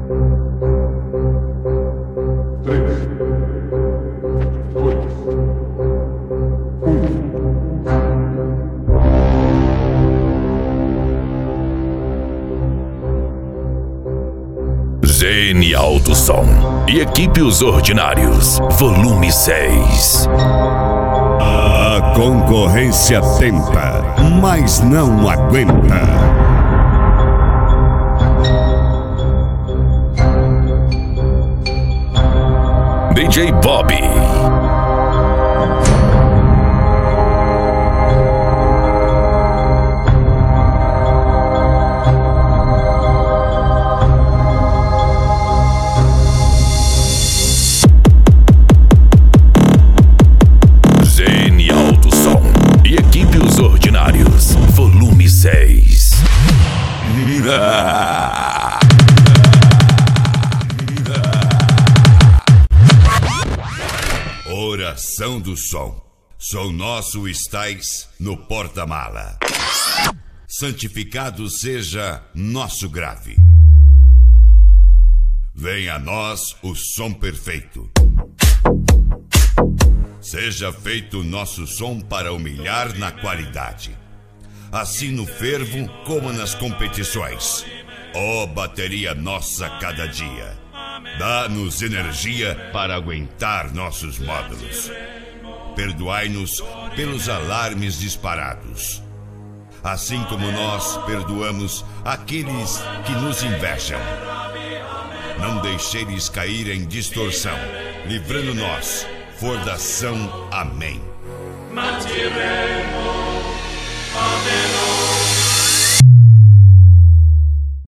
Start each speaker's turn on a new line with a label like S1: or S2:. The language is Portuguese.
S1: ZN Alto Som e Equipe Os Ordinários, volume 6.
S2: A concorrência tenta, mas não aguenta.
S1: DJ Bob. ZN Alto Som e Equipe Os Ordinários, volume 6.
S2: Oração do som. Som nosso estais no porta-mala. Santificado seja nosso grave. Venha a nós o som perfeito. Seja feito nosso som para humilhar na qualidade. Assim no fervo como nas competições. Ó bateria nossa cada dia. Dá-nos energia para aguentar nossos módulos. Perdoai-nos pelos alarmes disparados. Assim como nós perdoamos aqueles que nos invejam. Não deixeis cair em distorção, livrando-nos, fordação. Amém.
S3: Mantiremos